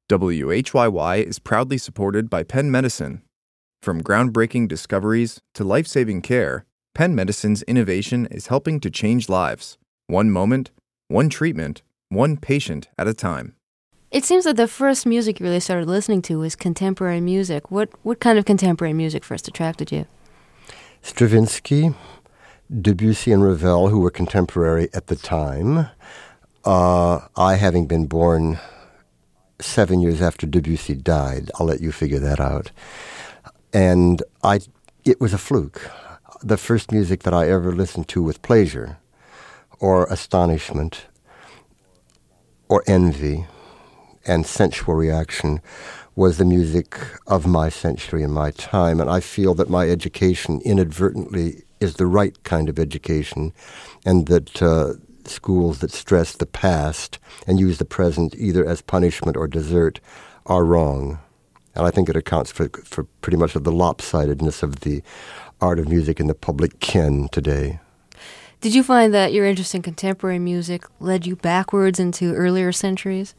WHYY is proudly supported by Penn Medicine. From groundbreaking discoveries to life-saving care, Penn Medicine's innovation is helping to change lives. One moment, one treatment, one patient at a time. It seems that the first music you really started listening to was contemporary music. What kind of contemporary music first attracted you? Stravinsky, Debussy, and Ravel, who were contemporary at the time. I, having been born 7 years after Debussy died, I'll let you figure that out. And it was a fluke. The first music that I ever listened to with pleasure, or astonishment, or envy, and sensual reaction was the music of my century and my time. And I feel that my education inadvertently is the right kind of education, and that schools that stress the past and use the present either as punishment or dessert are wrong. And I think it accounts for pretty much of the lopsidedness of the art of music in the public ken today. Did you find that your interest in contemporary music led you backwards into earlier centuries?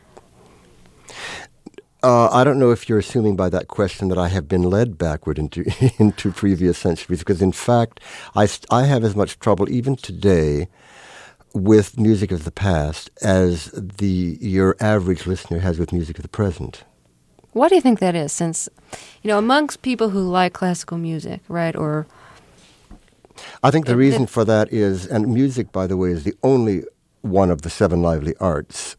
I don't know if you're assuming by that question that I have been led backward into previous centuries, because in fact, I have as much trouble even today with music of the past as your average listener has with music of the present. Why do you think that is? Since, amongst people who like classical music, right, or... I think the reason for that is, and music, by the way, is the only one of the seven lively arts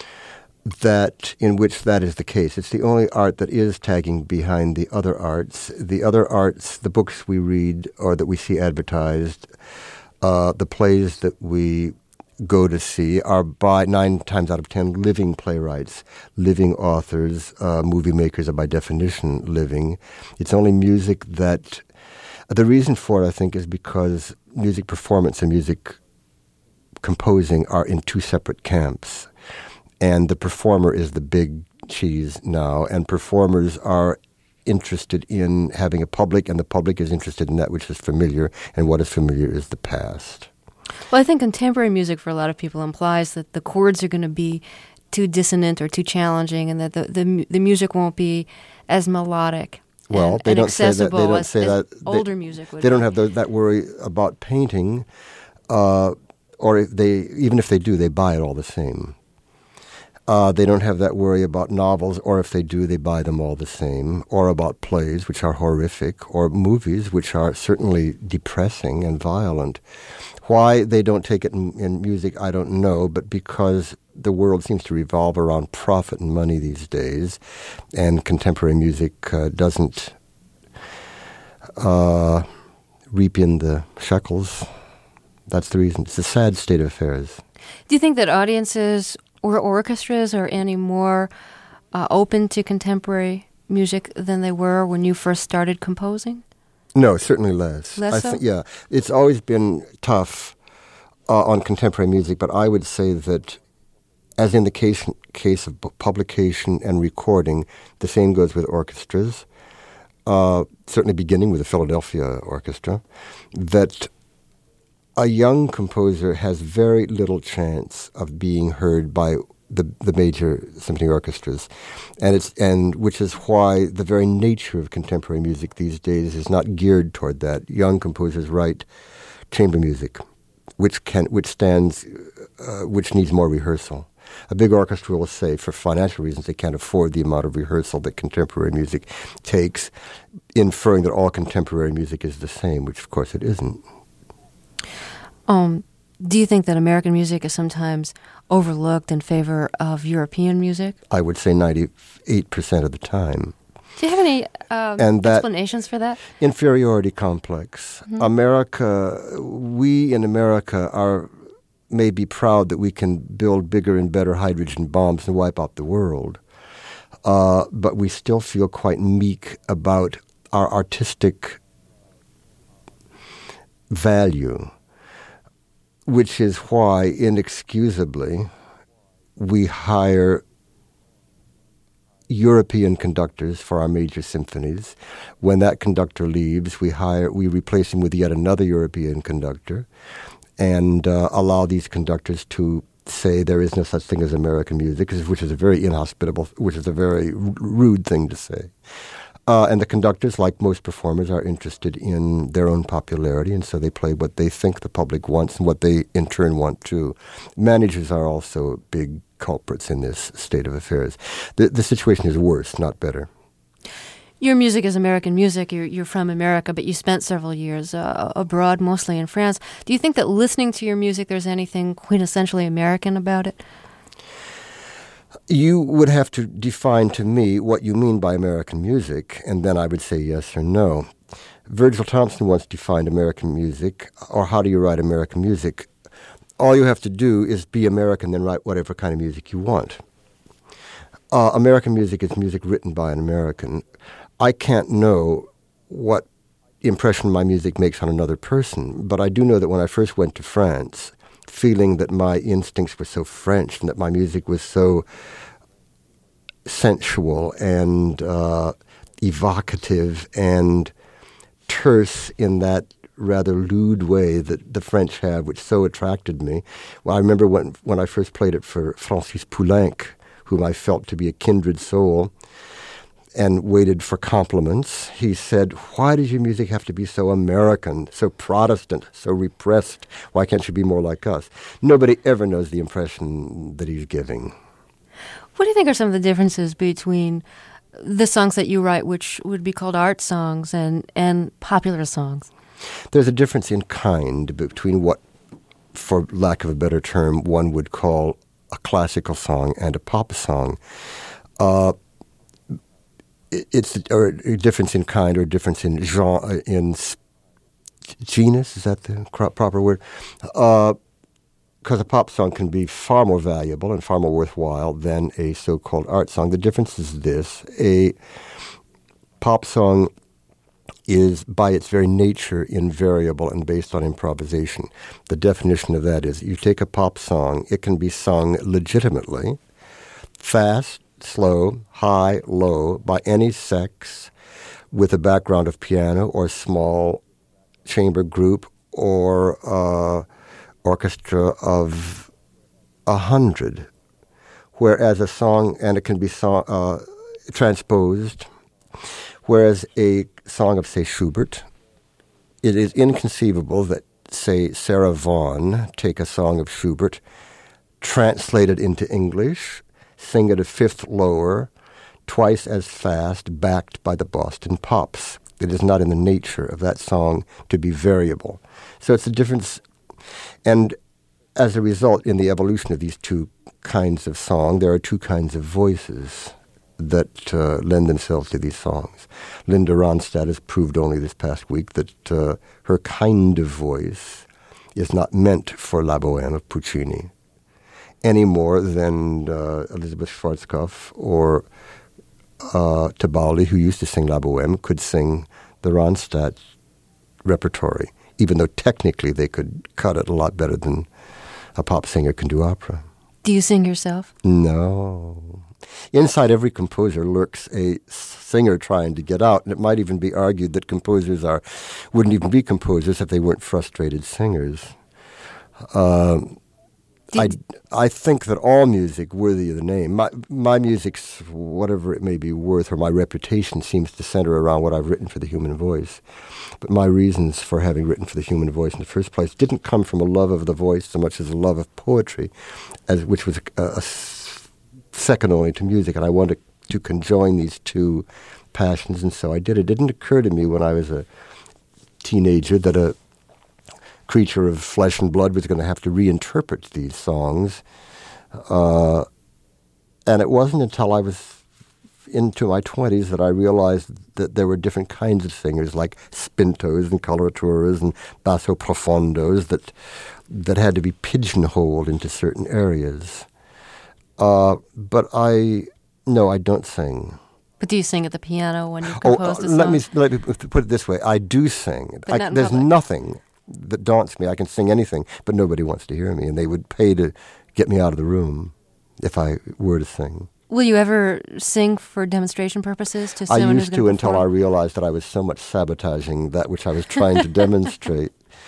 in which that is the case. It's the only art that is tagging behind the other arts. The other arts, the books we read or that we see advertised, the plays that we go to see are by 9 times out of 10 living playwrights, living authors. Movie makers are by definition living. It's only music that... The reason for it, I think, is because music performance and music composing are in two separate camps. And the performer is the big cheese now, and performers are interested in having a public, and the public is interested in that which is familiar, and what is familiar is the past. Well, I think contemporary music for a lot of people implies that the chords are going to be too dissonant or too challenging, and that the music won't be as melodic. Well, they don't say that. They don't say that. Older music would. They don't have that worry about painting, or even if they do, they buy it all the same. They don't have that worry about novels, or if they do, they buy them all the same, or about plays, which are horrific, or movies, which are certainly depressing and violent. Why they don't take it in music, I don't know, but because the world seems to revolve around profit and money these days, and contemporary music doesn't reap in the shekels. That's the reason. It's a sad state of affairs. Do you think that audiences or orchestras are any more open to contemporary music than they were when you first started composing? No, certainly less. Less so? Yeah. It's always been tough on contemporary music, but I would say that as in the case of publication and recording, the same goes with orchestras, certainly beginning with the Philadelphia Orchestra, that a young composer has very little chance of being heard by the major symphony orchestras, and which is why the very nature of contemporary music these days is not geared toward that. Young composers write chamber music, which needs more rehearsal. A big orchestra will say, for financial reasons, they can't afford the amount of rehearsal that contemporary music takes, inferring that all contemporary music is the same, which of course it isn't. Do you think that American music is sometimes overlooked in favor of European music? I would say 98% of the time. Do you have any explanations for that? Inferiority complex. Mm-hmm. We in America may be proud that we can build bigger and better hydrogen bombs and wipe out the world. But we still feel quite meek about our artistic value, which is why, inexcusably, we hire European conductors for our major symphonies. When that conductor leaves, we replace him with yet another European conductor, and allow these conductors to say there is no such thing as American music, which is a very inhospitable, which is a very rude thing to say. And the conductors, like most performers, are interested in their own popularity, and so they play what they think the public wants and what they, in turn, want too. Managers are also big culprits in this state of affairs. The situation is worse, not better. Your music is American music. You're from America, but you spent several years abroad, mostly in France. Do you think that listening to your music, there's anything quintessentially American about it? You would have to define to me what you mean by American music, and then I would say yes or no. Virgil Thompson once defined American music, or how do you write American music? All you have to do is be American, then write whatever kind of music you want. American music is music written by an American. I can't know what impression my music makes on another person, but I do know that when I first went to France, feeling that my instincts were so French and that my music was so sensual and evocative and terse in that rather lewd way that the French have, which so attracted me. Well, I remember when I first played it for Francis Poulenc, whom I felt to be a kindred soul, and waited for compliments. He said, "Why does your music have to be so American, so Protestant, so repressed? Why can't you be more like us?" Nobody ever knows the impression that he's giving. What do you think are some of the differences between the songs that you write, which would be called art songs, and popular songs? There's a difference in kind between what, for lack of a better term, one would call a classical song and a pop song. It's a difference in kind or a difference in genre, in genus, is that the proper word? Because a pop song can be far more valuable and far more worthwhile than a so-called art song. The difference is this: a pop song is, by its very nature, invariable and based on improvisation. The definition of that is, you take a pop song, it can be sung legitimately, fast, slow, high, low, by any sex, with a background of piano or small chamber group or orchestra of 100. Whereas a song, and it can be transposed, whereas a song of, say, Schubert, it is inconceivable that, say, Sarah Vaughan take a song of Schubert, translate it into English, sing it a fifth lower, twice as fast, backed by the Boston Pops. It is not in the nature of that song to be variable. So it's a difference. And as a result, in the evolution of these two kinds of song, there are two kinds of voices that lend themselves to these songs. Linda Ronstadt has proved only this past week that her kind of voice is not meant for La Bohème of Puccini, any more than Elizabeth Schwarzkopf or Tebaldi, who used to sing La Bohème, could sing the Ronstadt repertory, even though technically they could cut it a lot better than a pop singer can do opera. Do you sing yourself? No. Inside every composer lurks a singer trying to get out, and it might even be argued that composers wouldn't even be composers if they weren't frustrated singers. I think that all music worthy of the name, my music's, whatever it may be worth, or my reputation seems to center around what I've written for the human voice. But my reasons for having written for the human voice in the first place didn't come from a love of the voice so much as a love of poetry, which was a second only to music. And I wanted to conjoin these two passions, and so I did. It didn't occur to me when I was a teenager that a creature of flesh and blood was going to have to reinterpret these songs. And it wasn't until I was into my 20s that I realized that there were different kinds of singers, like spintos and coloraturas and basso profondos, that had to be pigeonholed into certain areas. But I don't sing. But do you sing at the piano when you compose the song? Let me put it this way. I do sing. There's nothing that daunts me. I can sing anything, but nobody wants to hear me, and they would pay to get me out of the room if I were to sing. Will you ever sing for demonstration purposes to someone who's going to perform? I used to until I realized that I was so much sabotaging that which I was trying to demonstrate.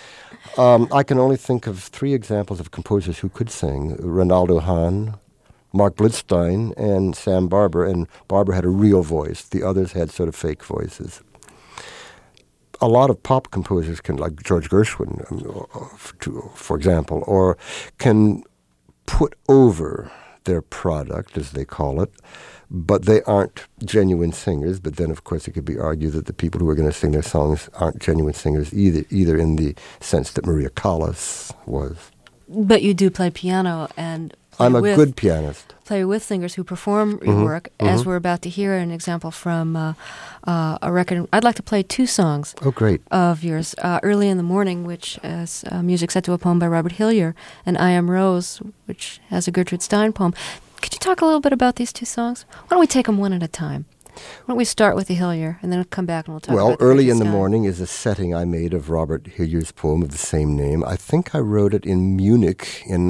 I can only think of 3 examples of composers who could sing: Ronaldo Hahn, Mark Blitzstein, and Sam Barber. And Barber had a real voice. The others had sort of fake voices. A lot of pop composers can, like George Gershwin, for example, or can put over their product, as they call it, but they aren't genuine singers. But then, of course, it could be argued that the people who are going to sing their songs aren't genuine singers either in the sense that Maria Callas was. But you do play piano and I'm a good pianist. Play with singers who perform your work, as we're about to hear an example from a record. I'd like to play 2 songs. Oh, great. Of yours. Early in the Morning, which is music set to a poem by Robert Hillier, and I Am Rose, which has a Gertrude Stein poem. Could you talk a little bit about these 2 songs? Why don't we take them one at a time? Why don't we start with the Hillier, and then we'll come back and we'll talk about the Early in the Stein. Morning is a setting I made of Robert Hillier's poem of the same name. I think I wrote it in Munich in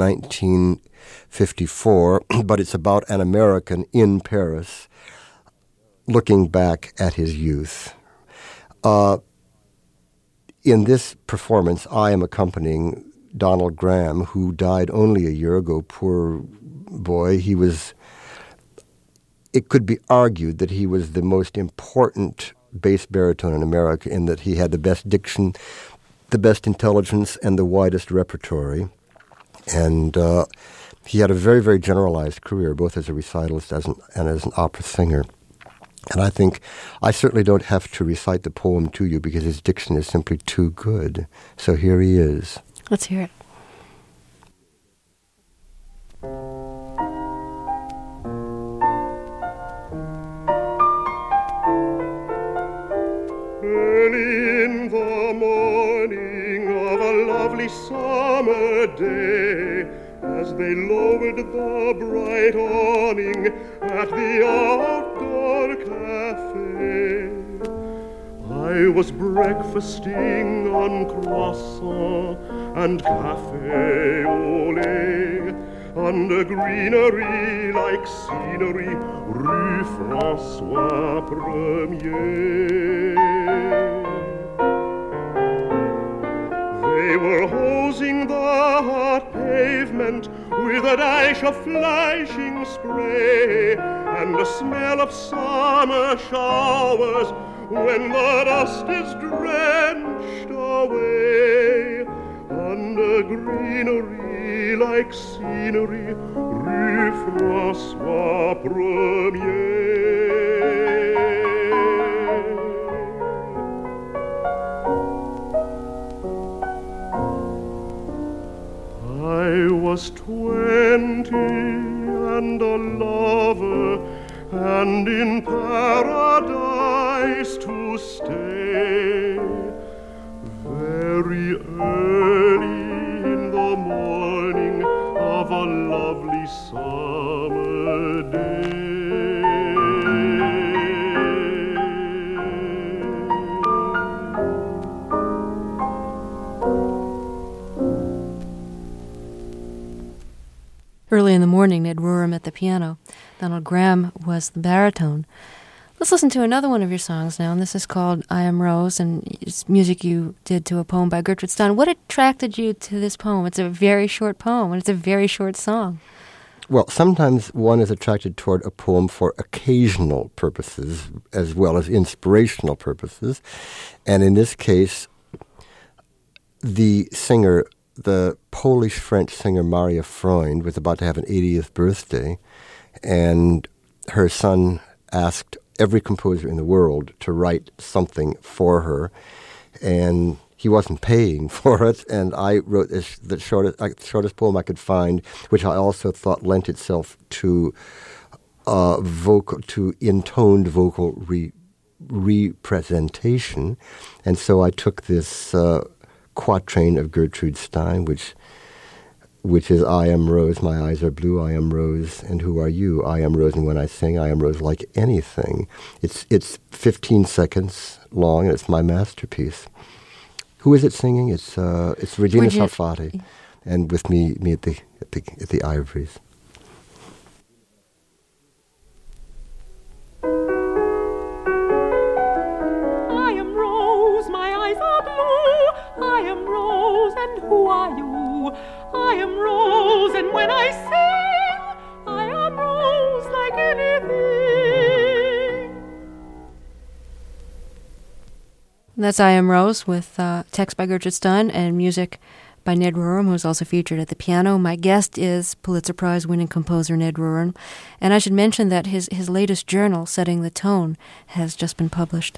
1954, but it's about an American in Paris looking back at his youth. In this performance, I am accompanying Donald Graham, who died only a year ago. Poor boy. It could be argued that he was the most important bass baritone in America in that he had the best diction, the best intelligence, and the widest repertory. And he had a very, very generalized career, both as a recitalist and as an opera singer. And I think I certainly don't have to recite the poem to you because his diction is simply too good. So here he is. Let's hear it. Early in the morning of a lovely summer day, as they lowered the bright awning at the outdoor cafe, I was breakfasting on croissant and café au lait, under greenery like scenery, Rue François Premier. They were hosing the hot pavement with a dash of flashing spray and a smell of summer showers when the dust is drenched away. Under greenery like scenery, Rue François Premier. I was 20 and a lover, and in paradise to stay. Very early in the morning of a lovely summer day. Early in the Morning, Ned Rorem at the piano. Donald Graham was the baritone. Let's listen to another one of your songs now, and this is called I Am Rose, and it's music you did to a poem by Gertrude Stein. What attracted you to this poem? It's a very short poem, and it's a very short song. Well, sometimes one is attracted toward a poem for occasional purposes as well as inspirational purposes. And in this case, the singer, the Polish-French singer Maria Freund, was about to have an 80th birthday, and her son asked every composer in the world to write something for her, and he wasn't paying for it, and I wrote the shortest poem I could find, which I also thought lent itself to intoned vocal representation, and so I took this quatrain of Gertrude Stein, which is I am Rose, my eyes are blue, I am Rose, and who are you? I am Rose, and when I sing, I am Rose like anything. It's 15 seconds long, and it's my masterpiece. Who is it singing? It's Regina Sarfati, and with me at the Ivories. I am Rose, my eyes are blue. I am Rose, and That's I Am Rose with text by Gertrude Stein and music by Ned Rorem, who's also featured at the piano. My guest is Pulitzer Prize-winning composer Ned Rorem. And I should mention that his latest journal, Setting the Tone, has just been published.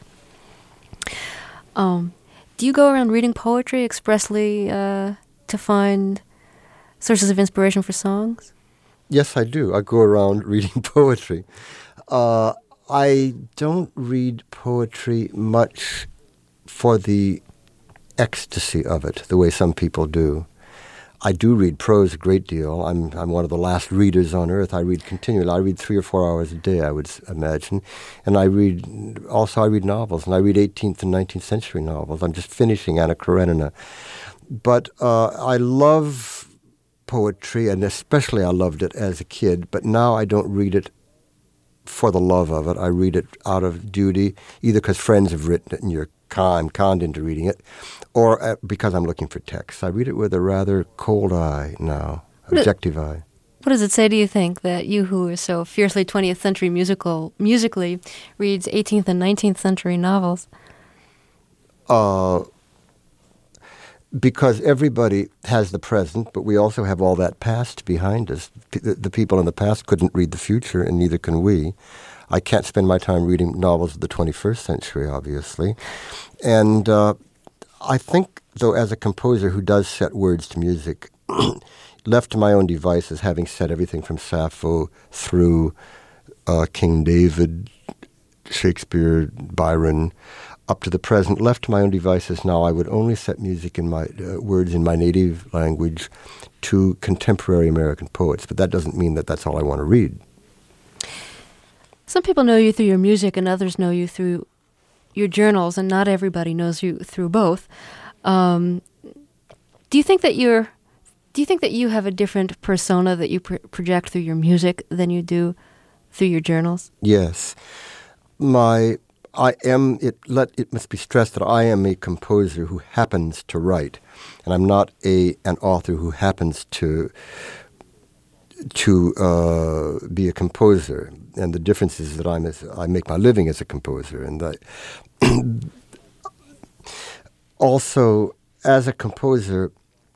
Do you go around reading poetry expressly to find sources of inspiration for songs? Yes, I do. I go around reading poetry. I don't read poetry much for the ecstasy of it, the way some people do. I do read prose a great deal. I'm one of the last readers on earth. I read continually. I read 3 or 4 hours a day, I would imagine. And I read novels, and I read 18th and 19th century novels. I'm just finishing Anna Karenina. But I love poetry, and especially I loved it as a kid, but now I don't read it for the love of it. I read it out of duty, either because friends have written it and I'm conned into reading it, or because I'm looking for text. I read it with a rather cold eye now, objective eye. What does it say, do you think, that you who is so fiercely 20th century musically reads 18th and 19th century novels? Because everybody has the present, but we also have all that past behind us. The people in the past couldn't read the future, and neither can we. I can't spend my time reading novels of the 21st century, obviously. And I think, though, as a composer who does set words to music, left to my own devices, having set everything from Sappho through King David, Shakespeare, Byron, up to the present, left to my own devices now, I would only set music in my words in my native language to contemporary American poets. But that doesn't mean that that's all I want to read. Some people know you through your music and others know you through your journals, and not everybody knows you through both. Do you think that you have a different persona that you project through your music than you do through your journals? Yes. It must be stressed that I am a composer who happens to write, and I'm not an author who happens to be a composer. And the difference is that I make my living as a composer, and also as a composer,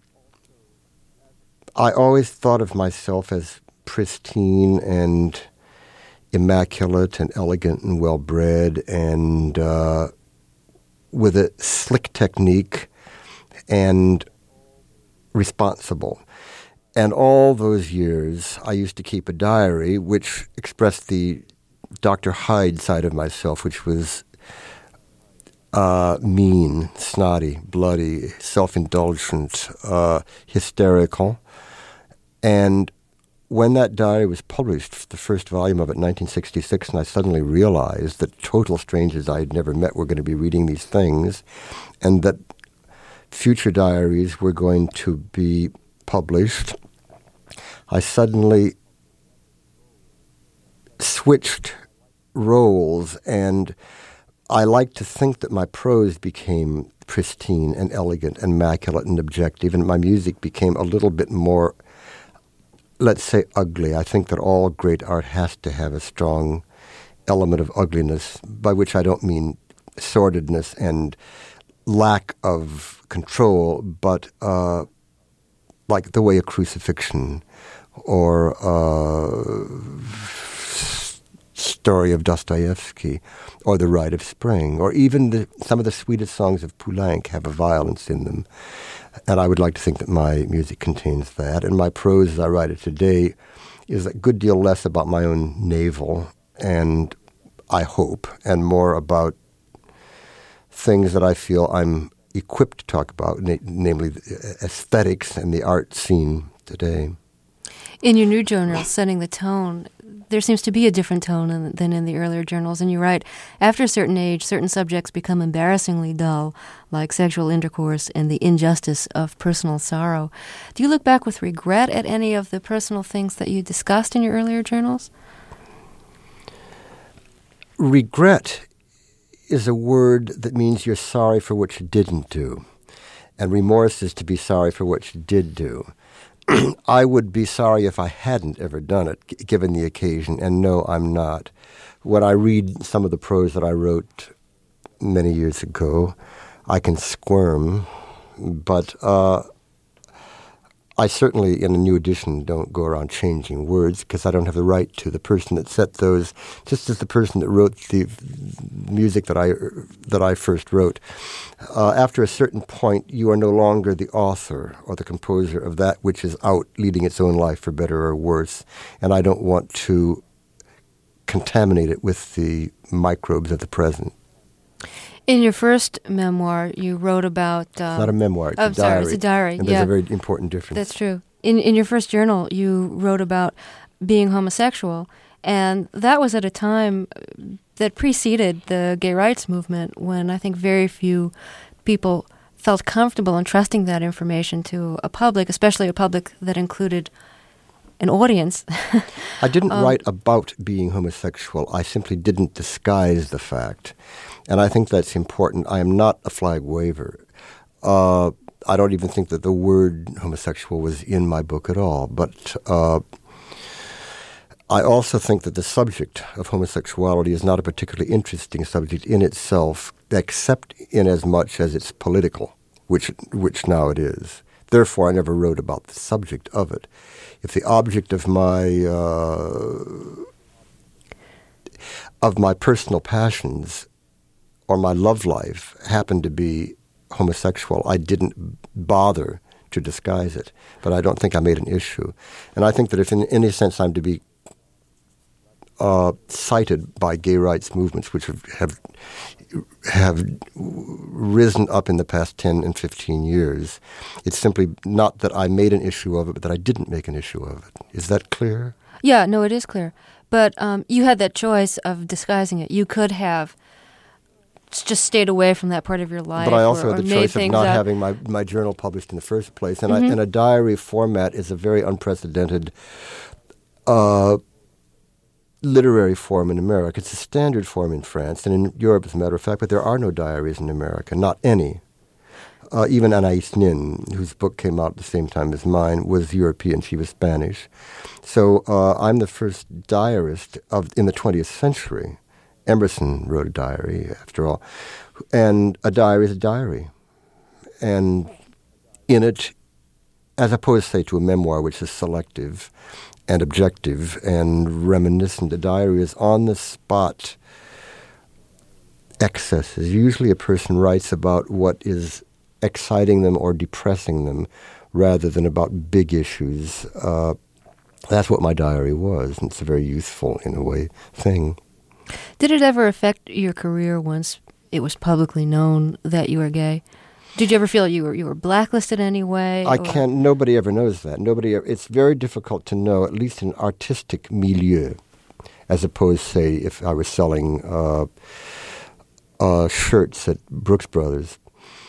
I always thought of myself as pristine and immaculate and elegant and well-bred and with a slick technique and responsible. And all those years, I used to keep a diary which expressed the Dr. Hyde side of myself, which was mean, snotty, bloody, self-indulgent, hysterical. And when that diary was published, the first volume of it, 1966, and I suddenly realized that total strangers I had never met were going to be reading these things, and that future diaries were going to be published, I suddenly switched roles, and I like to think that my prose became pristine and elegant and immaculate and objective, and my music became a little bit more, let's say, ugly. I think that all great art has to have a strong element of ugliness, by which I don't mean sordidness and lack of control, but like the way a crucifixion or story of Dostoevsky or The Rite of Spring, or even some of the sweetest songs of Poulenc have a violence in them. And I would like to think that my music contains that. And my prose, as I write it today, is a good deal less about my own navel, and I hope, and more about things that I feel I'm equipped to talk about, namely aesthetics and the art scene today. In your new journal, Setting the Tone, there seems to be a different tone than in the earlier journals. And you write, after a certain age, certain subjects become embarrassingly dull, like sexual intercourse and the injustice of personal sorrow. Do you look back with regret at any of the personal things that you discussed in your earlier journals? Regret is a word that means you're sorry for what you didn't do. And remorse is to be sorry for what you did do. I would be sorry if I hadn't ever done it, given the occasion, and no, I'm not. When I read some of the prose that I wrote many years ago. I can squirm, but I certainly, in a new edition, don't go around changing words because I don't have the right to. The person that set those, just as the person that wrote the music that I first wrote, after a certain point, you are no longer the author or the composer of that which is out leading its own life for better or worse, and I don't want to contaminate it with the microbes of the present. In your first memoir, you wrote about... it's not a memoir, it's a diary. Sorry, it's a diary, and there's a very important difference. That's true. In your first journal, you wrote about being homosexual, and that was at a time that preceded the gay rights movement, when I think very few people felt comfortable entrusting that information to a public, especially a public that included an audience. I didn't write about being homosexual. I simply didn't disguise the fact. And I think that's important. I am not a flag waver. I don't even think that the word homosexual was in my book at all. But I also think that the subject of homosexuality is not a particularly interesting subject in itself, except in as much as it's political, which now it is. Therefore, I never wrote about the subject of it. If the object of my personal passions or my love life happened to be homosexual, I didn't bother to disguise it. But I don't think I made an issue. And I think that if in any sense I'm to be cited by gay rights movements, which have risen up in the past 10 and 15 years, it's simply not that I made an issue of it, but that I didn't make an issue of it. Is that clear? Yeah, no, it is clear. But you had that choice of disguising it. You could have just stayed away from that part of your life. But I also had the choice of not up. having my journal published in the first place. And, and a diary format is a very unprecedented literary form in America. It's a standard form in France and in Europe, as a matter of fact, but there are no diaries in America, not any. Even Anaïs Nin, whose book came out at the same time as mine, was European. She was Spanish. So I'm the first diarist in the 20th century. Emerson wrote a diary, after all. And a diary is a diary. And in it, as opposed, say, to a memoir, which is selective and objective and reminiscent, a diary is on-the-spot excesses. Usually a person writes about what is exciting them or depressing them rather than about big issues. That's what my diary was, and it's a very youthful, in a way, thing. Did it ever affect your career once it was publicly known that you were gay? Did you ever feel you were blacklisted anyway? Nobody ever knows that. It's very difficult to know, at least in artistic milieu, as opposed, say, if I was selling shirts at Brooks Brothers.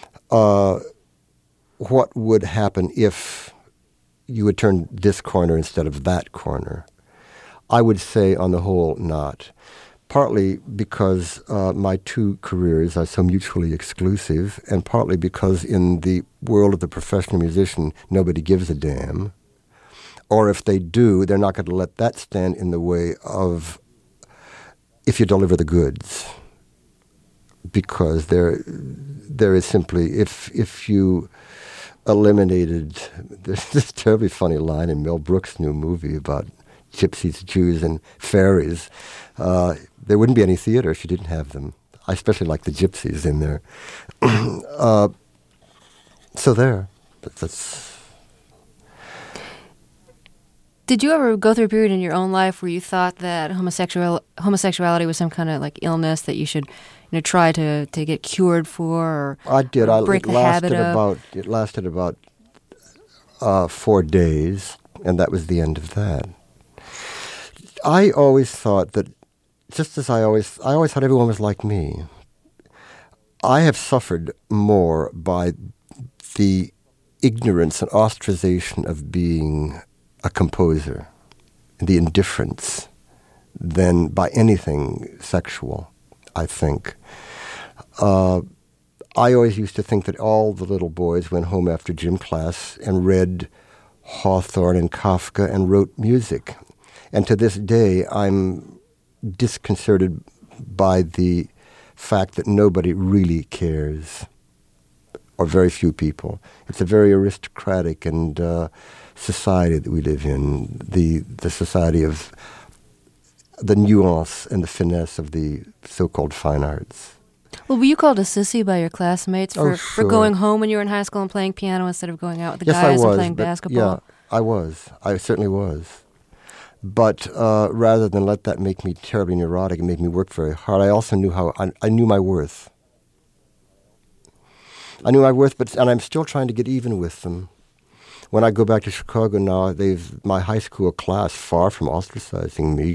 What would happen if you would turn this corner instead of that corner? I would say, on the whole, not. Partly because my two careers are so mutually exclusive, and partly because in the world of the professional musician, nobody gives a damn. Or if they do, they're not going to let that stand in the way of if you deliver the goods. Because there is simply, if you eliminated, there's this terribly funny line in Mel Brooks' new movie about gypsies, Jews, and fairies. There wouldn't be any theater if you didn't have them. I especially like the gypsies in there. So there. That's. Did you ever go through a period in your own life where you thought that homosexuality was some kind of like illness that you should, try to get cured for? Or I did. Or break the habit of? It lasted about 4 days, and that was the end of that. I always thought that, just as I always thought everyone was like me. I have suffered more by the ignorance and ostracization of being a composer, the indifference, than by anything sexual, I think. I always used to think that all the little boys went home after gym class and read Hawthorne and Kafka and wrote music. And to this day, I'm disconcerted by the fact that nobody really cares, or very few people. It's a very aristocratic and society that we live in, the society of the nuance and the finesse of the so-called fine arts. Well, were you called a sissy by your classmates for going home when you were in high school and playing piano instead of going out with the guys and playing basketball? Yeah, I was. I certainly was. But rather than let that make me terribly neurotic and make me work very hard, I also knew I knew my worth. I knew my worth, and I'm still trying to get even with them. When I go back to Chicago now, my high school class, far from ostracizing me,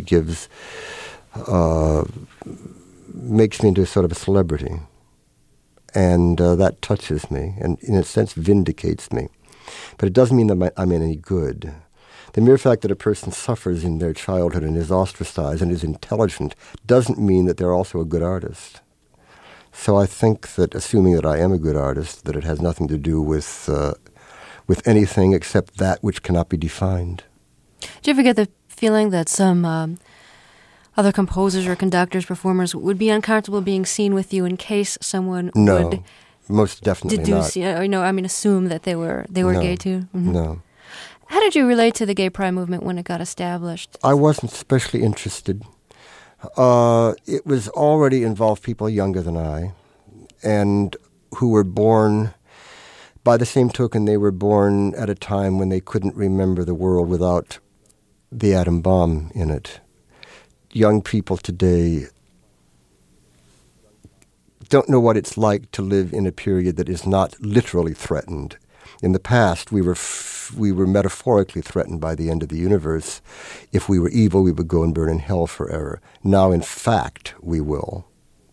makes me into a sort of a celebrity. And that touches me and, in a sense, vindicates me. But it doesn't mean that I'm any good. The mere fact that a person suffers in their childhood and is ostracized and is intelligent doesn't mean that they're also a good artist. So I think that, assuming that I am a good artist, that it has nothing to do with anything except that which cannot be defined. Do you ever get the feeling that some other composers or conductors, performers would be uncomfortable being seen with you in case someone would most definitely deduce, not. Assume that they were gay too? Mm-hmm. No. How did you relate to the gay pride movement when it got established? I wasn't especially interested. It was already involved people younger than I, and who were born, by the same token, they were born at a time when they couldn't remember the world without the atom bomb in it. Young people today don't know what it's like to live in a period that is not literally threatened. In the past, we were metaphorically threatened by the end of the universe. If we were evil, we would go and burn in hell forever. Now, in fact, we will.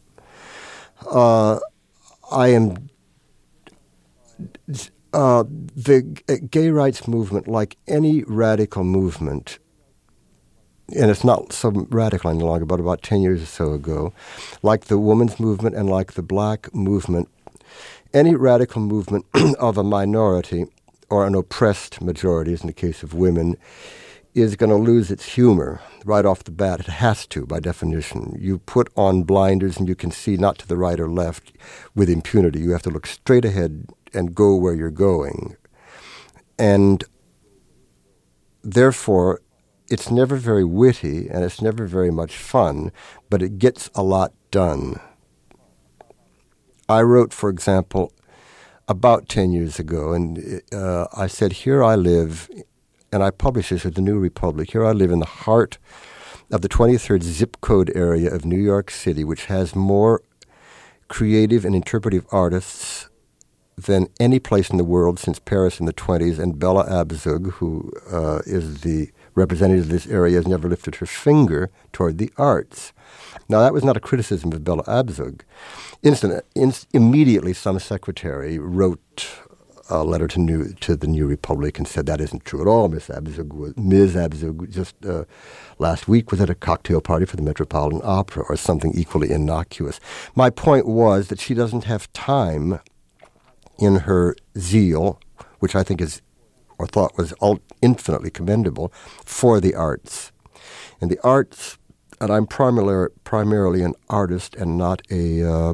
The gay rights movement, like any radical movement, and it's not so radical any longer, but about 10 years or so ago, like the women's movement and like the black movement, any radical movement of a minority or an oppressed majority, as in the case of women, is going to lose its humor right off the bat. It has to, by definition. You put on blinders and you can see not to the right or left with impunity. You have to look straight ahead and go where you're going. And therefore, it's never very witty and it's never very much fun, but it gets a lot done. I wrote, for example, about 10 years ago, and I said, here I live, and I published this at the New Republic, here I live in the heart of the 23rd zip code area of New York City, which has more creative and interpretive artists than any place in the world since Paris in the 20s, and Bella Abzug, who is the representative of this area, has never lifted her finger toward the arts. Now, that was not a criticism of Bella Abzug. Immediately, some secretary wrote a letter to the New Republic and said, that isn't true at all. Ms. Abzug just last week was at a cocktail party for the Metropolitan Opera, or something equally innocuous. My point was that she doesn't have time in her zeal, which I think is, or thought was infinitely commendable, for the arts. And the arts, and I'm primarily an artist and not a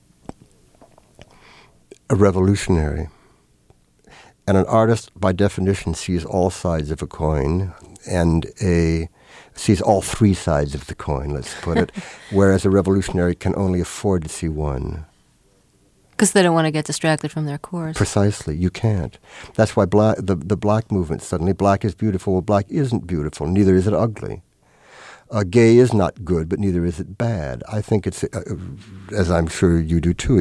revolutionary. And an artist, by definition, sees all sides of a coin and sees all three sides of the coin, let's put it, whereas a revolutionary can only afford to see one. Because they don't want to get distracted from their course. Precisely. You can't. That's why the black movement suddenly, black is beautiful. Well, black isn't beautiful. Neither is it ugly. Gay is not good, but neither is it bad. I think it's, as I'm sure you do too,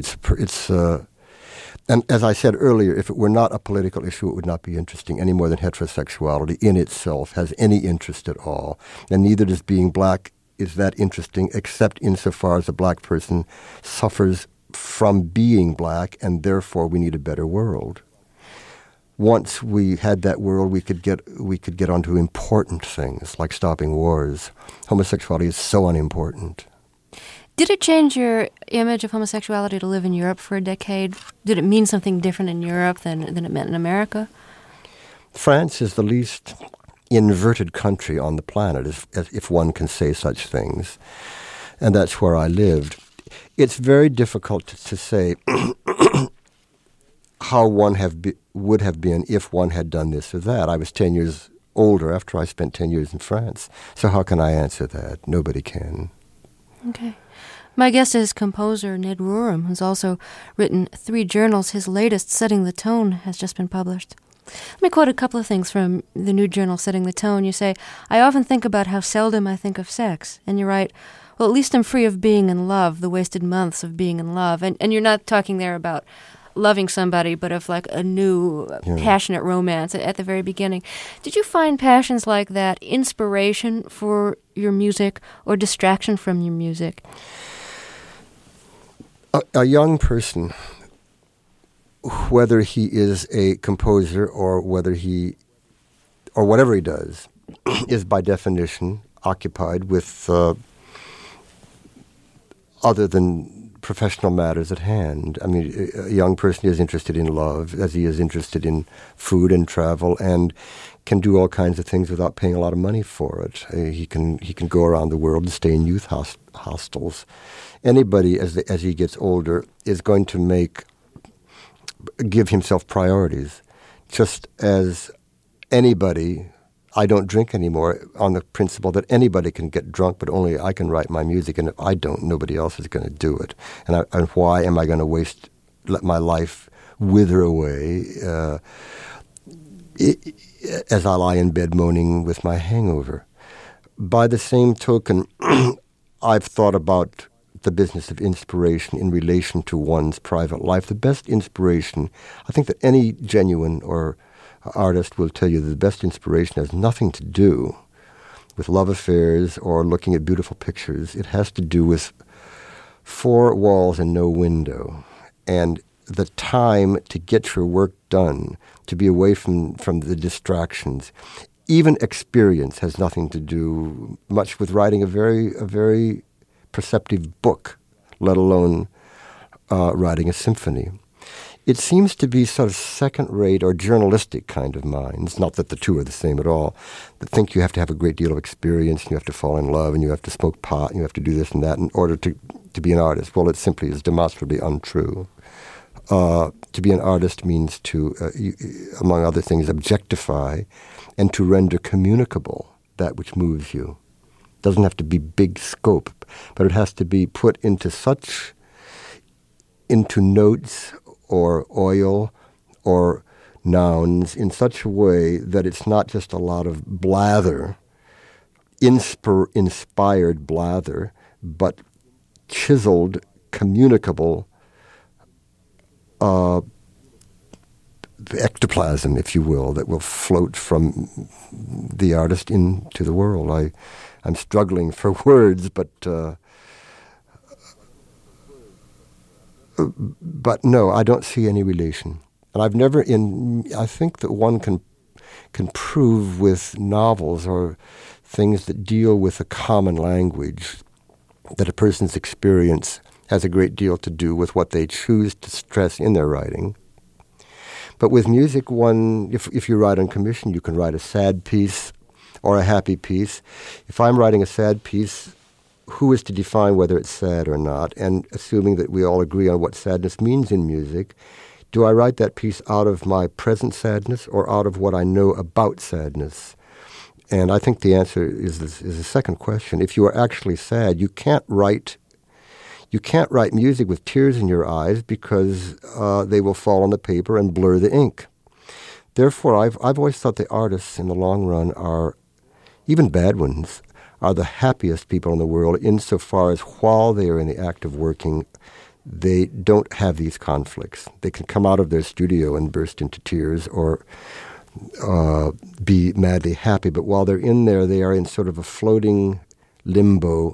and as I said earlier, if it were not a political issue, it would not be interesting any more than heterosexuality in itself has any interest at all. And neither does being black is that interesting, except insofar as a black person suffers from being black, and therefore we need a better world. Once we had that world, we could get onto important things like stopping wars. Homosexuality is so unimportant. Did it change your image of homosexuality to live in Europe for a decade? Did it mean something different in Europe than it meant in America? France is the least inverted country on the planet, if one can say such things, and that's where I lived. It's very difficult to say how one would have been if one had done this or that. I was 10 years older after I spent 10 years in France. So how can I answer that? Nobody can. Okay. My guest is composer Ned Rorem, who's also written 3 journals. His latest, Setting the Tone, has just been published. Let me quote a couple of things from the new journal, Setting the Tone. You say, "I often think about how seldom I think of sex." And you write, "Well, at least I'm free of being in love, the wasted months of being in love." And you're not talking there about loving somebody, but of like a new, passionate romance at the very beginning. Did you find passions like that inspiration for your music or distraction from your music? A young person, whether he is a composer or whatever he does, is by definition occupied with other than professional matters at hand. I mean, a young person is interested in love as he is interested in food and travel, and can do all kinds of things without paying a lot of money for it. He can go around the world and stay in youth hostels. Anybody, as he gets older, is going to give himself priorities. Just as anybody, I don't drink anymore on the principle that anybody can get drunk, but only I can write my music, and if I don't, nobody else is going to do it. And why am I going to let my life wither away as I lie in bed moaning with my hangover? By the same token, I've thought about the business of inspiration in relation to one's private life. The best inspiration, I think that any genuine or artist will tell you that the best inspiration has nothing to do with love affairs or looking at beautiful pictures. It has to do with 4 walls and no window, and the time to get your work done, to be away from the distractions. Even experience has nothing to do much with writing a very perceptive book, let alone writing a symphony. It seems to be sort of second-rate or journalistic kind of minds, not that the two are the same at all, that think you have to have a great deal of experience, and you have to fall in love, and you have to smoke pot, and you have to do this and that in order to be an artist. Well, it simply is demonstrably untrue. To be an artist means to, among other things, objectify and to render communicable that which moves you. It doesn't have to be big scope, but it has to be put into notes or oil or nouns in such a way that it's not just a lot of blather, inspired blather, but chiseled, communicable ectoplasm, if you will, that will float from the artist into the world. I'm struggling for words, but no, I don't see any relation. And I've never I think that one can prove with novels or things that deal with a common language that a person's experience has a great deal to do with what they choose to stress in their writing. But with music, if you write on commission, you can write a sad piece or a happy piece. If I'm writing a sad piece, who is to define whether it's sad or not? And assuming that we all agree on what sadness means in music, do I write that piece out of my present sadness or out of what I know about sadness? And I think the answer is the second question. If you are actually sad, you can't write music with tears in your eyes because they will fall on the paper and blur the ink. Therefore, I've always thought the artists in the long run are, even bad ones, are the happiest people in the world insofar as while they are in the act of working, they don't have these conflicts. They can come out of their studio and burst into tears or be madly happy, but while they're in there, they are in sort of a floating limbo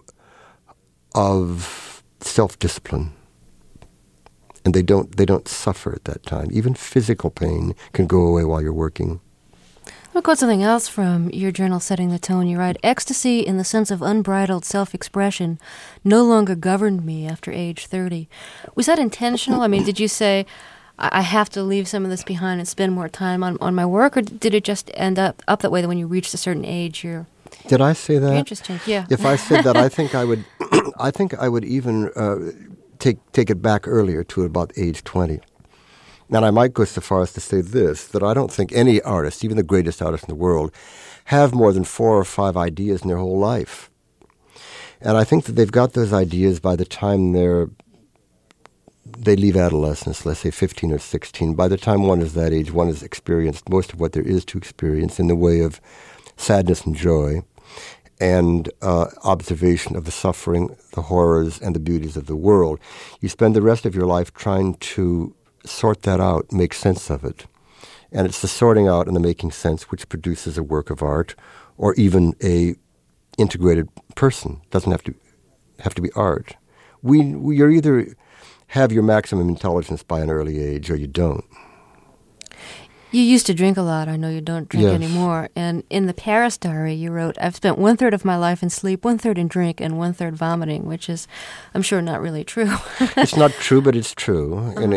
of self-discipline, and they don't suffer at that time. Even physical pain can go away while you're working. I'll quote something else from your journal, Setting the Tone. You write, "Ecstasy in the sense of unbridled self-expression no longer governed me after age 30. Was that intentional? I mean, did you say, I have to leave some of this behind and spend more time on my work, or did it just end up that way, that when you reached a certain age, Did I say that? Interesting, yeah. If I said that, I think I would even take it back earlier to about age 20. And I might go so far as to say this, that I don't think any artist, even the greatest artist in the world, have more than 4 or 5 ideas in their whole life. And I think that they've got those ideas by the time they leave adolescence, let's say 15 or 16. By the time one is that age, one has experienced most of what there is to experience in the way of sadness and joy and observation of the suffering, the horrors, and the beauties of the world. You spend the rest of your life trying to sort that out, make sense of it. And it's the sorting out and the making sense which produces a work of art or even a integrated person. It doesn't have to be art. You're either have your maximum intelligence by an early age or you don't. You used to drink a lot. I know you don't drink anymore. And in the Paris Diary, you wrote, "I've spent 1/3 of my life in sleep, 1/3 in drink, and 1/3 vomiting," which is, I'm sure, not really true. It's not true, but it's true in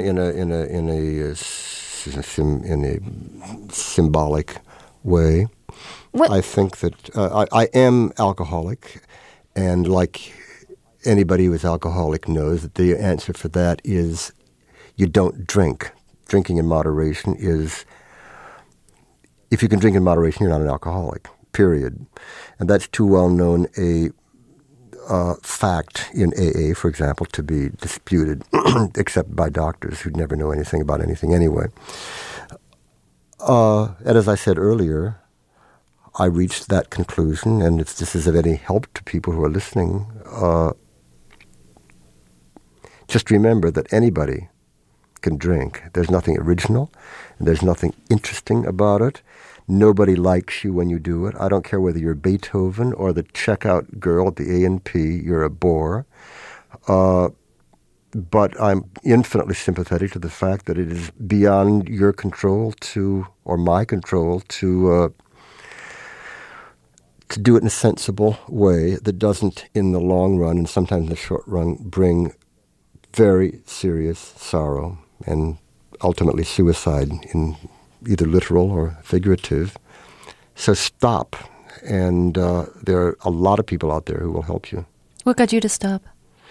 a symbolic way. What? I think that I am alcoholic, and like anybody who is alcoholic knows that the answer for that is you don't drink. Drinking in moderation is, if you can drink in moderation, you're not an alcoholic, period. And that's too well known a fact in AA, for example, to be disputed, except by doctors who never know anything about anything anyway. And as I said earlier, I reached that conclusion, and if this is of any help to people who are listening, just remember that anybody can drink. There's nothing original, and there's nothing interesting about it. Nobody likes you when you do it. I don't care whether you're Beethoven or the checkout girl at the A&P, you're a bore. But I'm infinitely sympathetic to the fact that it is beyond your control or my control to do it in a sensible way that doesn't, in the long run and sometimes in the short run, bring very serious sorrow and ultimately suicide, in either literal or figurative. So stop. And there are a lot of people out there who will help you. What got you to stop?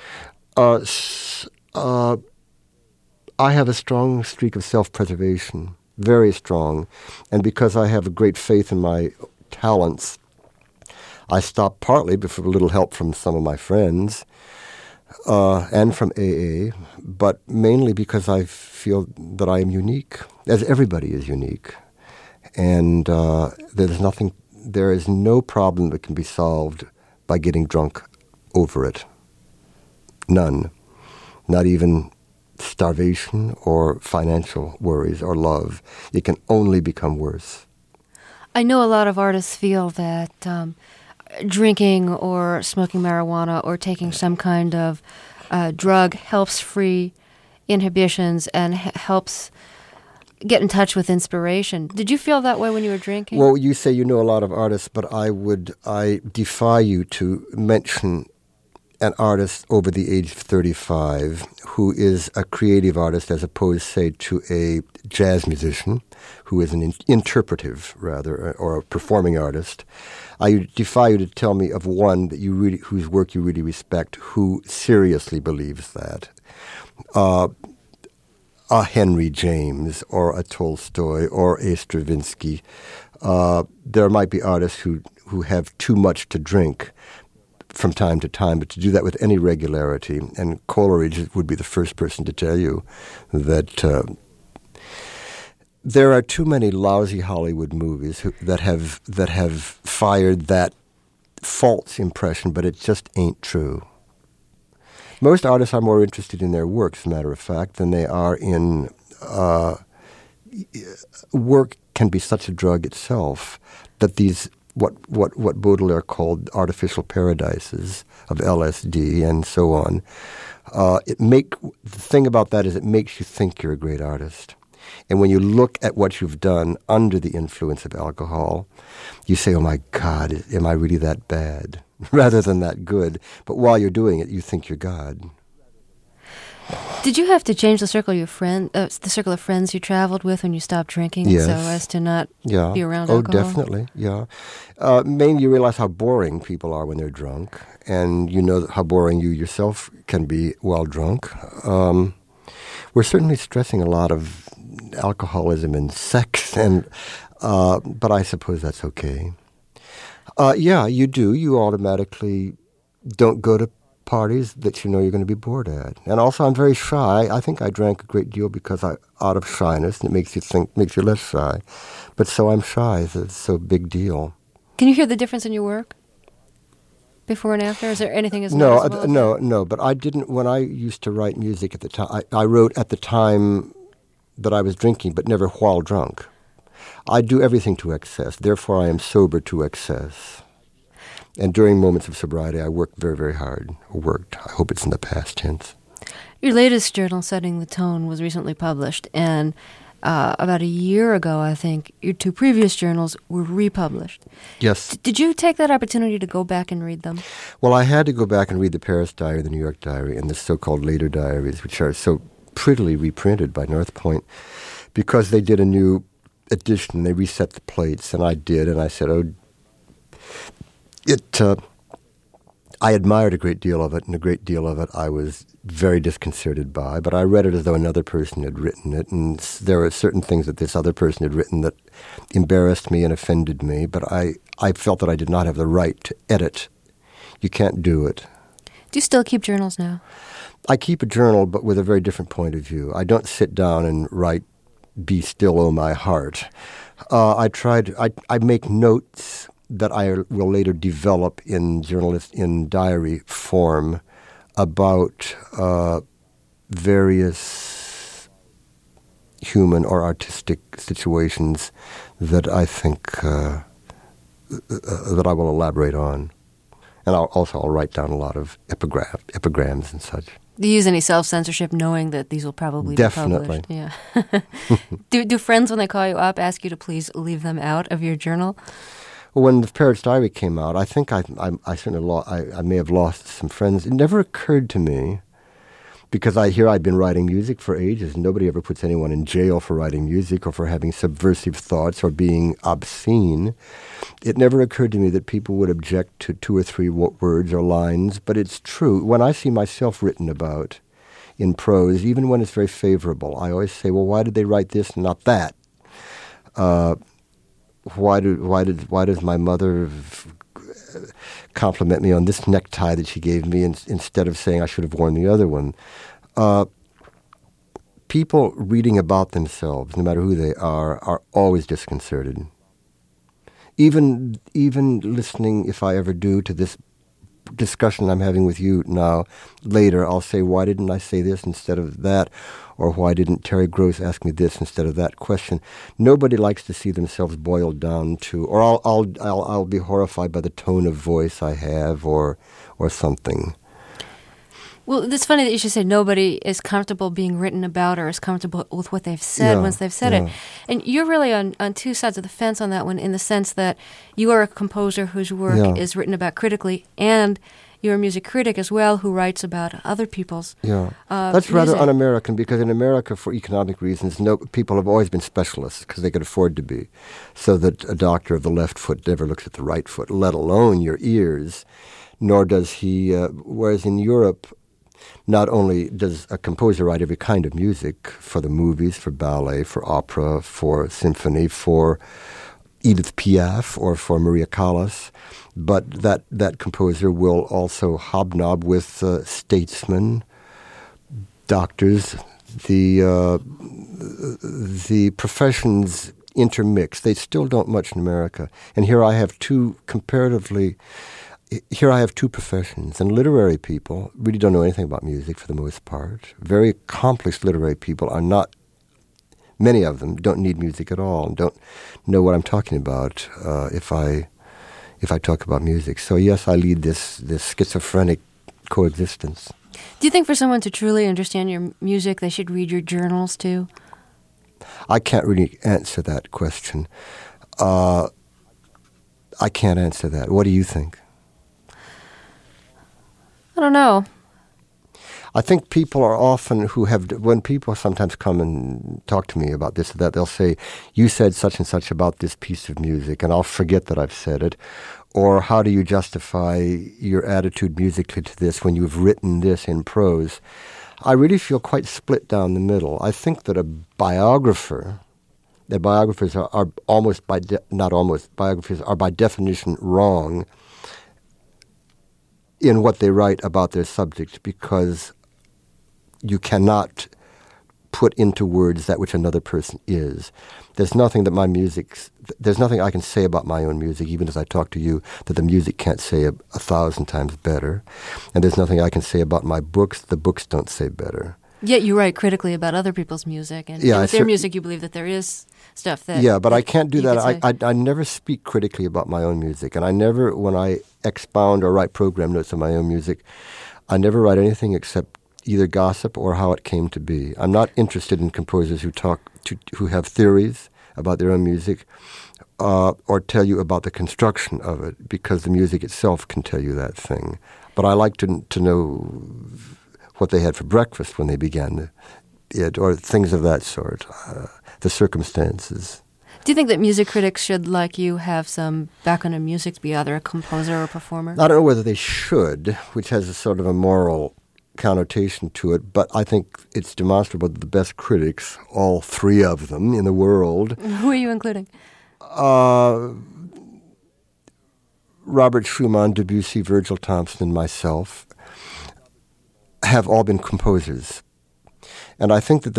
I have a strong streak of self-preservation, very strong. And because I have a great faith in my talents, I stopped partly with a little help from some of my friends and from AA, but mainly because I feel that I am unique, as everybody is unique. And there is no problem that can be solved by getting drunk over it. None. Not even starvation or financial worries or love. It can only become worse. I know a lot of artists feel that drinking or smoking marijuana or taking some kind of drug helps free inhibitions and helps get in touch with inspiration. Did you feel that way when you were drinking? Well, you say you know a lot of artists, but I defy you to mention an artist over the age of 35 who is a creative artist as opposed, say, to a jazz musician who is an interpretive, rather, or a performing artist. I defy you to tell me of one that whose work you really respect, who seriously believes that. A Henry James or a Tolstoy or a Stravinsky. There might be artists who have too much to drink from time to time, but to do that with any regularity. And Coleridge would be the first person to tell you that there are too many lousy Hollywood movies that have fired that false impression, but it just ain't true. Most artists are more interested in their works, as a matter of fact, than they are in work. Can be such a drug itself that these what Baudelaire called artificial paradises of LSD and so on. The thing about that is it makes you think you're a great artist. And when you look at what you've done under the influence of alcohol, you say, oh my God, am I really that bad? Rather than that good. But while you're doing it, you think you're God. Did you have to change the circle the circle of friends you traveled with when you stopped drinking, Yes. so as to not Yeah. be around Oh, alcohol? definitely. Yeah. Mainly, you realize how boring people are when they're drunk, and you know how boring you yourself can be while drunk. We're certainly stressing a lot of alcoholism and sex, but I suppose that's okay. Yeah, you do. You automatically don't go to parties that you know you're going to be bored at. And also, I'm very shy. I think I drank a great deal because out of shyness, and it makes you less shy. But so I'm shy. It's so big deal. Can you hear the difference in your work before and after? Is there anything as noticeable? No. But I didn't. When I used to write music at the time, I wrote at the time that I was drinking, but never while drunk. I do everything to excess. Therefore, I am sober to excess. And during moments of sobriety, I worked very, very hard. Worked. I hope it's in the past tense. Your latest journal, Setting the Tone, was recently published, and about a year ago, I think, your two previous journals were republished. Yes. Did you take that opportunity to go back and read them? Well, I had to go back and read the Paris Diary, the New York Diary, and the so-called later diaries, which are so prettily reprinted by North Point, because they did a new edition. They reset the plates, and I did, and I said, I admired a great deal of it, and a great deal of it I was very disconcerted by, but I read it as though another person had written it, and there were certain things that this other person had written that embarrassed me and offended me, but I felt that I did not have the right to edit. You can't do it. Do you still keep journals now? I keep a journal, but with a very different point of view. I don't sit down and write, "Be still, oh my heart." I make notes that I will later develop in diary form about various human or artistic situations that I think that I will elaborate on. And I'll write down a lot of epigrams and such. Do you use any self-censorship knowing that these will probably Definitely. be published? Yeah. Do friends, when they call you up, ask you to please leave them out of your journal? When the Paris Diary came out, I think I certainly I may have lost some friends. It never occurred to me, because I'd been writing music for ages. Nobody ever puts anyone in jail for writing music or for having subversive thoughts or being obscene. It never occurred to me that people would object to 2 or 3 words or lines, but it's true. When I see myself written about in prose, even when it's very favorable, I always say, well, why did they write this and not that? Why does my mother compliment me on this necktie that she gave me instead of saying I should have worn the other one? People reading about themselves, no matter who they are always disconcerted. Even listening, if I ever do, to this discussion I'm having with you now, later, I'll say, why didn't I say this instead of that? Or why didn't Terry Gross ask me this instead of that question? Nobody likes to see themselves boiled down to, or I'll be horrified by the tone of voice I have, or something. Well, it's funny that you should say nobody is comfortable being written about or is comfortable with what they've said once they've said it. And you're really on two sides of the fence on that one, in the sense that you are a composer whose work is written about critically, and you're a music critic as well who writes about other people's That's rather music. un-American, because in America, for economic reasons, people have always been specialists because they could afford to be. So that a doctor of the left foot never looks at the right foot, let alone your ears, nor does he, whereas in Europe, not only does a composer write every kind of music for the movies, for ballet, for opera, for symphony, for Edith Piaf or for Maria Callas, but that composer will also hobnob with statesmen, doctors. The professions intermix. They still don't much in America. And here I have two professions, and literary people really don't know anything about music for the most part. Very accomplished literary people are not, many of them don't need music at all and don't know what I'm talking about if I talk about music. So yes, I lead this schizophrenic coexistence. Do you think for someone to truly understand your music, they should read your journals too? I can't really answer that question. I can't answer that. What do you think? I don't know. I think people are often when people sometimes come and talk to me about this or that, they'll say, you said such and such about this piece of music, and I'll forget that I've said it. Or how do you justify your attitude musically to this when you've written this in prose? I really feel quite split down the middle. I think that biographies are biographies are by definition wrong in what they write about their subject, because you cannot put into words that which another person is. There's nothing I can say about my own music, even as I talk to you, that the music can't say 1,000 times better. And there's nothing I can say about my books, the books don't say better. Yet you write critically about other people's music, and with their music you believe that there is stuff that... Yeah, but I can't do that. I never speak critically about my own music, and I never, when I expound or write program notes on my own music, I never write anything except either gossip or how it came to be. I'm not interested in composers who have theories about their own music or tell you about the construction of it, because the music itself can tell you that thing. But I like to know what they had for breakfast when they began it, or things of that sort, the circumstances. Do you think that music critics should, like you, have some background in music to be either a composer or a performer? I don't know whether they should, which has a sort of a moral connotation to it, but I think it's demonstrable that the best critics, all three of them in the world... Who are you including? Robert Schumann, Debussy, Virgil Thompson, and myself have all been composers. And I think that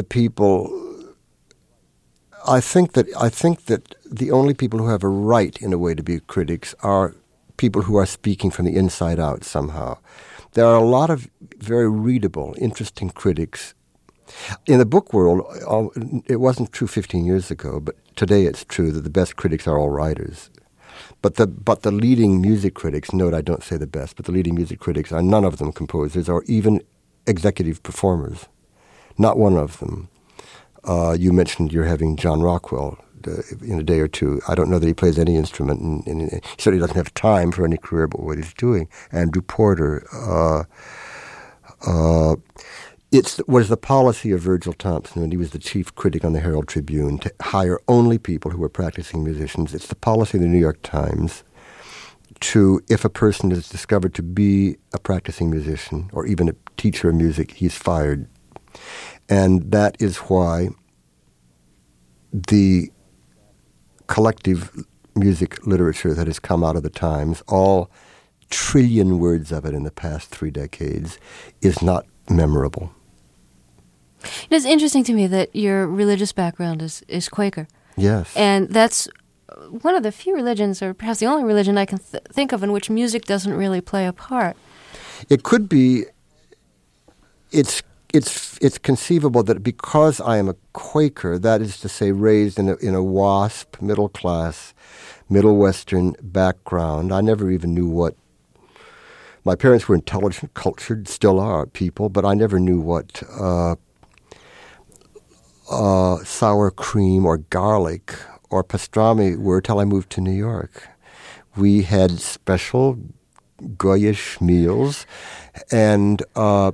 I think that the only people who have a right, in a way, to be critics are people who are speaking from the inside out somehow. There are a lot of very readable, interesting critics. In the book world, it wasn't true 15 years ago, but today it's true that the best critics are all writers. But the leading music critics, note I don't say the best, but the leading music critics are none of them composers or even executive performers. Not one of them. You mentioned you're having John Rockwell in a day or two. I don't know that he plays any instrument, and he certainly doesn't have time for any career but what he's doing. Andrew Porter. It was the policy of Virgil Thompson, and he was the chief critic on the Herald Tribune, to hire only people who were practicing musicians. It's the policy of the New York Times to, if a person is discovered to be a practicing musician or even a teacher of music, he's fired. And that is why the collective music literature that has come out of the Times, all trillion words of it in the past 3 decades, is not memorable. It is interesting to me that your religious background is Quaker. Yes. And that's one of the few religions, or perhaps the only religion I can think of in which music doesn't really play a part. It could be, it's conceivable that because I am a Quaker, that is to say raised in a WASP, middle class, Middle Western background, I never even knew what, my parents were intelligent, cultured, still are people, but I never knew what sour cream or garlic or pastrami were till I moved to New York. We had special Goyish meals, and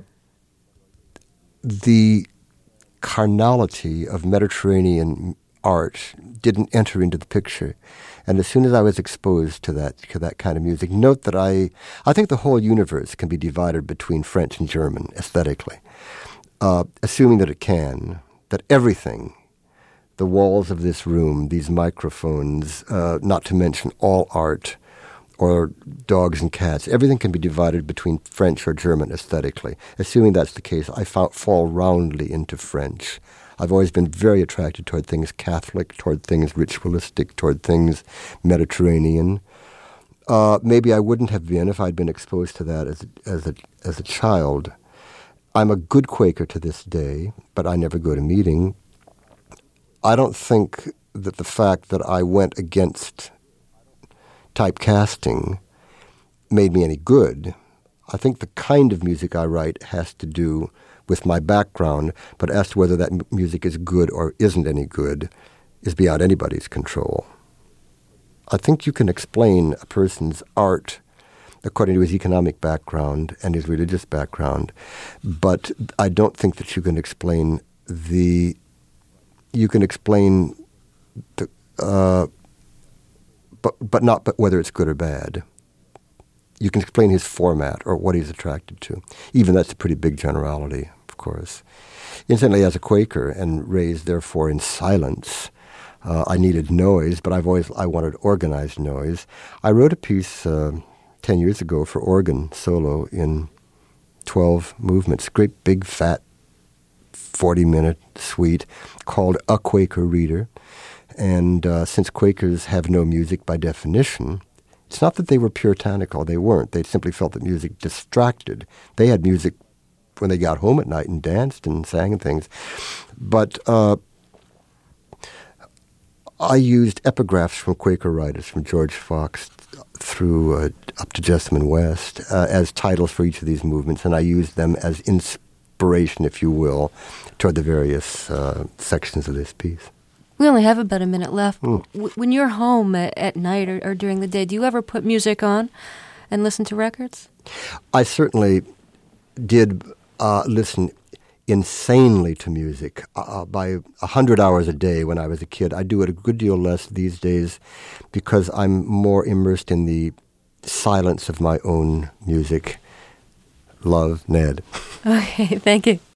the carnality of Mediterranean art didn't enter into the picture. And as soon as I was exposed to that kind of music, note that I think the whole universe can be divided between French and German aesthetically, assuming that it can, that everything, the walls of this room, these microphones, not to mention all art, or dogs and cats, everything can be divided between French or German aesthetically. Assuming that's the case, I fall roundly into French. I've always been very attracted toward things Catholic, toward things ritualistic, toward things Mediterranean. Maybe I wouldn't have been if I'd been exposed to that as a child. I'm a good Quaker to this day, but I never go to meeting. I don't think that the fact that I went against typecasting made me any good. I think the kind of music I write has to do with my background, but as to whether that music is good or isn't any good is beyond anybody's control. I think you can explain a person's art, according to his economic background and his religious background. But I don't think that you can explain but whether it's good or bad. You can explain his format or what he's attracted to. Even that's a pretty big generality, of course. Incidentally, as a Quaker and raised, therefore, in silence, I needed noise, but I wanted organized noise. I wrote a piece 10 years ago for organ solo in 12 movements, great big fat 40-minute suite called A Quaker Reader. And since Quakers have no music by definition, it's not that they were puritanical. They weren't. They simply felt that music distracted. They had music when they got home at night and danced and sang and things. But I used epigraphs from Quaker writers, from George Fox through up to Jessamine West, as titles for each of these movements, and I used them as inspiration, if you will, toward the various sections of this piece. We only have about a minute left. When you're home at night or during the day, do you ever put music on and listen to records? I certainly did listen insanely to music by 100 hours a day when I was a kid. I do it a good deal less these days because I'm more immersed in the silence of my own music. Love, Ned. Okay, thank you.